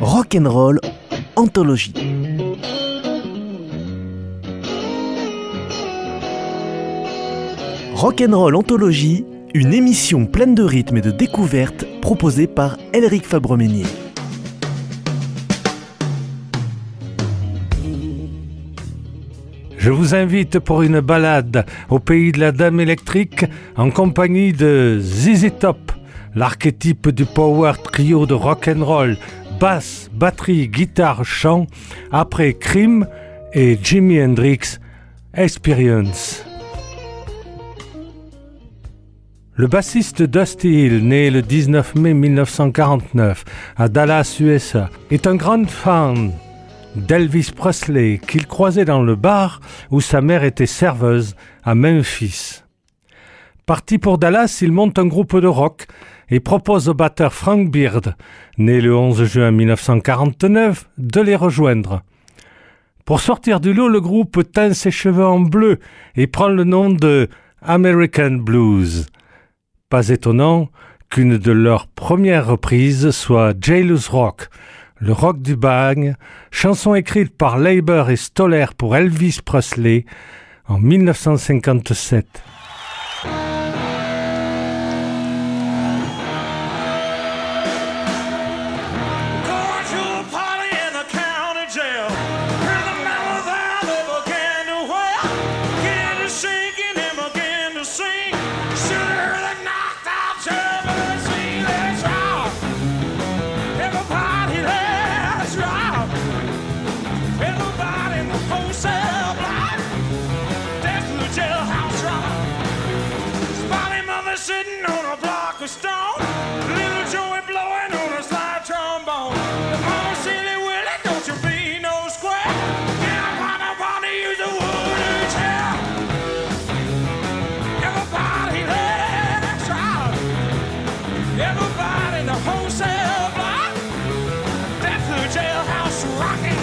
Rock'n'Roll Anthologie. Rock'n'Roll Anthologie, une émission pleine de rythmes et de découvertes proposée par Elric Fabre-Meignier. Je vous invite pour une balade au pays de la Dame électrique en compagnie de ZZ Top, l'archétype du power trio de rock'n'roll, basse, batterie, guitare, chant, après Cream et Jimi Hendrix, Experience. Le bassiste Dusty Hill, né le 19 mai 1949 à Dallas, USA, est un grand fan d'Elvis Presley qu'il croisait dans le bar où sa mère était serveuse à Memphis. Parti pour Dallas, il monte un groupe de rock et propose au batteur Frank Beard, né le 11 juin 1949, de les rejoindre. Pour sortir du lot, le groupe teint ses cheveux en bleu et prend le nom de American Blues. Pas étonnant qu'une de leurs premières reprises soit Jailhouse Rock, le rock du bagne, chanson écrite par Leiber et Stoller pour Elvis Presley en 1957. Sitting on a block of stone, little Joey blowing on a slide trombone. The mama silly Willie, don't you be no square. Yeah, I wanna use a wooden chair. Everybody let's rock. Everybody in the wholesale block. That's the jailhouse rocking.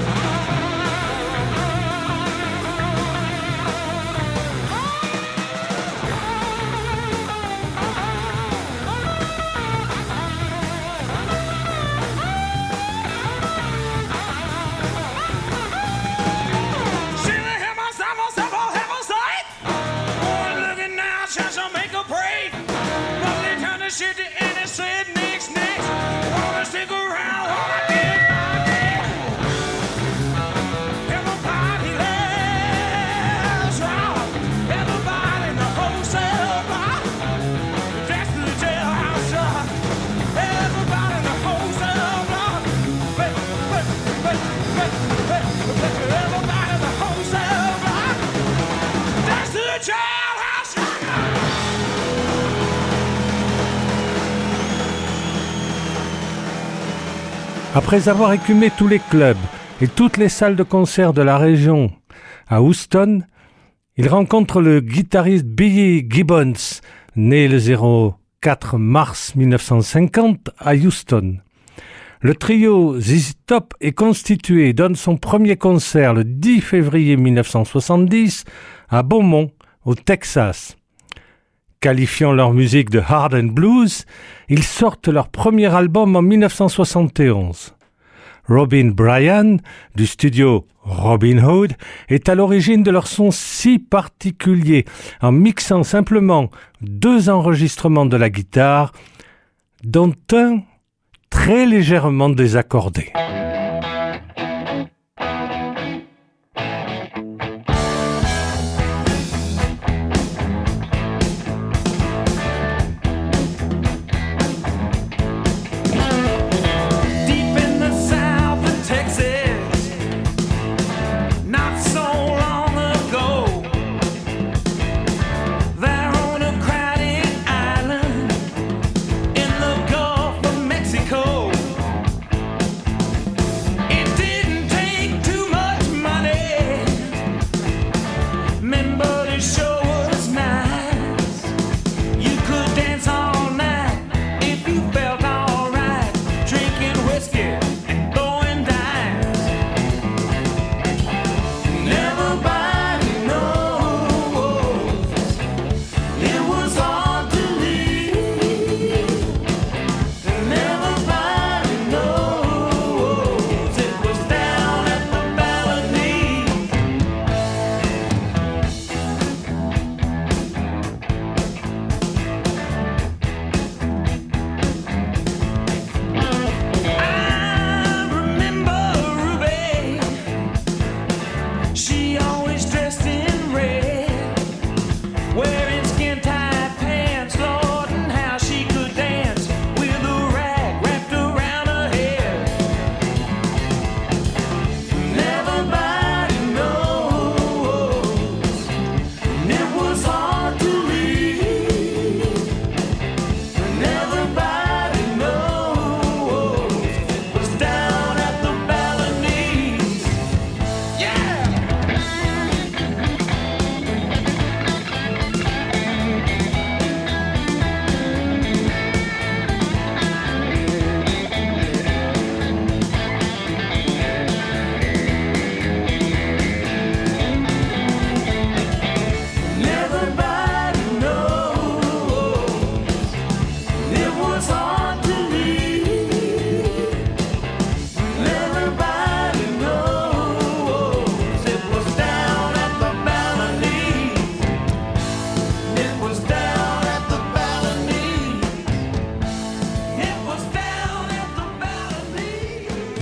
Shit to any said next. Wanna stick around while I dig my dick. Everybody let's rock. Everybody in the wholesale block. That's the jailhouse rock. Everybody in the wholesale block. Everybody in the wholesale block. That's the jailhouse rock. Après avoir écumé tous les clubs et toutes les salles de concert de la région à Houston, il rencontre le guitariste Billy Gibbons, né le 4 mars 1950 à Houston. Le trio ZZ Top est constitué et donne son premier concert le 10 février 1970 à Beaumont, au Texas. Qualifiant leur musique de hard and blues, ils sortent leur premier album en 1971. Robin Bryan, du studio Robin Hood, est à l'origine de leur son si particulier, en mixant simplement 2 enregistrements de la guitare, dont un très légèrement désaccordé.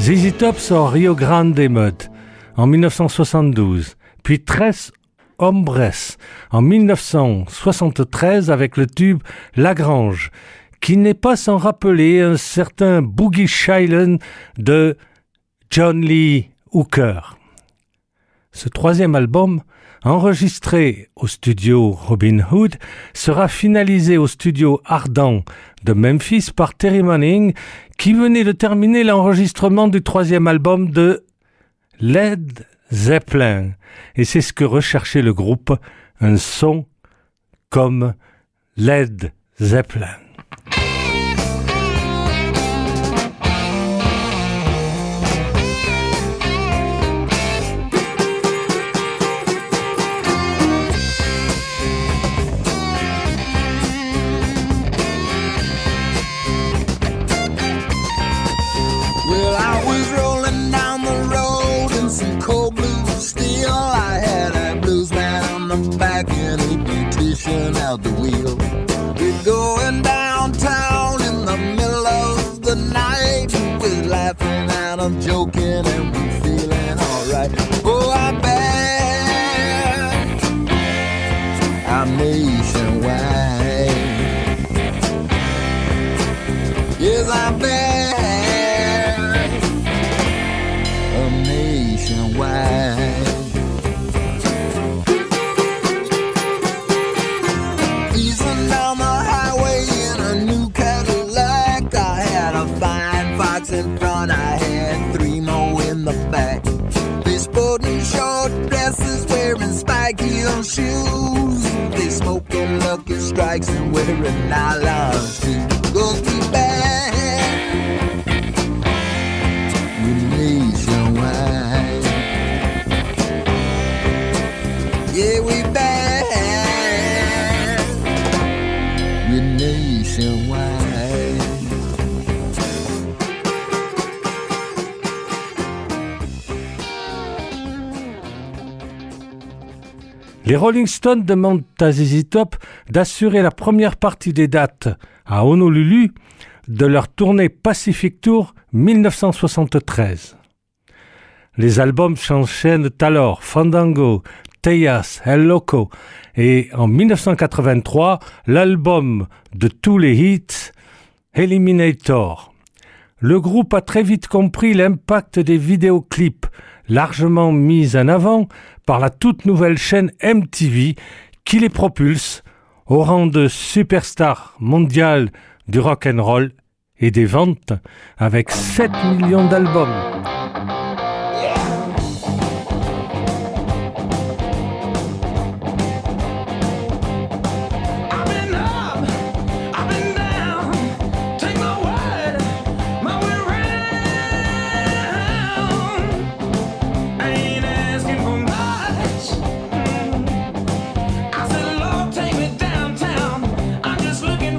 ZZ Top sort Rio Grande Mud en 1972, puis Tres Hombres en 1973 avec le tube Lagrange, qui n'est pas sans rappeler un certain Boogie Shylon de John Lee Hooker. Ce troisième album, enregistré au studio Robin Hood, sera finalisé au studio Ardent de Memphis par Terry Manning, qui venait de terminer l'enregistrement du troisième album de Led Zeppelin. Et c'est ce que recherchait le groupe, un son comme Led Zeppelin. Out the wheel. We're going downtown in the middle of the night. We're laughing and I'm joking and we're feeling alright. Oh, I bet I'm nationwide. Yes, I bet I'm nationwide. In front, I had three more in the back. They sporting short dresses, wearing spike heel shoes. They smoking Lucky Strikes and wearing nylons too. Go be back, we nationwide. Yeah, we back, we nationwide. Les Rolling Stones demandent à ZZ Top d'assurer la première partie des dates à Honolulu de leur tournée Pacific Tour 1973. Les albums s'enchaînent alors Fandango, Tejas, El Loco et en 1983, l'album de tous les hits Eliminator. Le groupe a très vite compris l'impact des vidéoclips largement mis en avant par la toute nouvelle chaîne MTV qui les propulse au rang de superstars mondiales du rock'n'roll et des ventes avec 7 millions d'albums.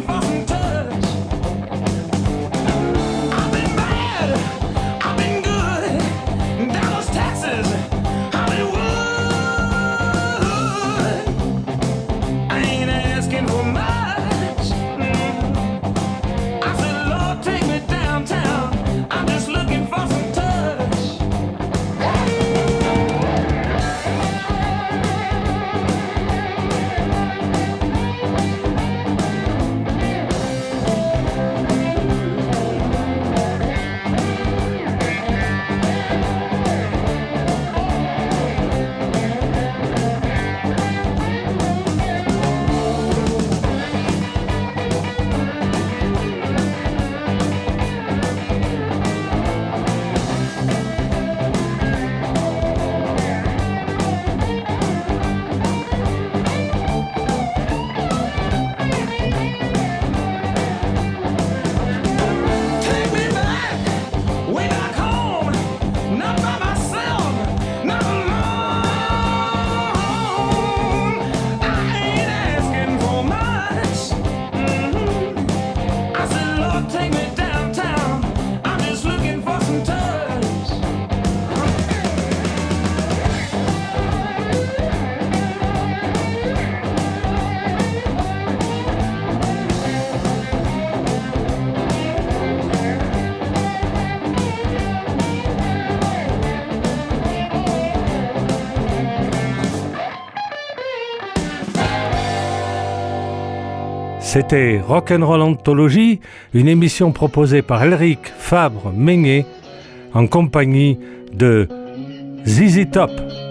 I've been good. C'était Rock'n'Roll Anthology, une émission proposée par Elric Fabre-Meignet en compagnie de ZZ Top.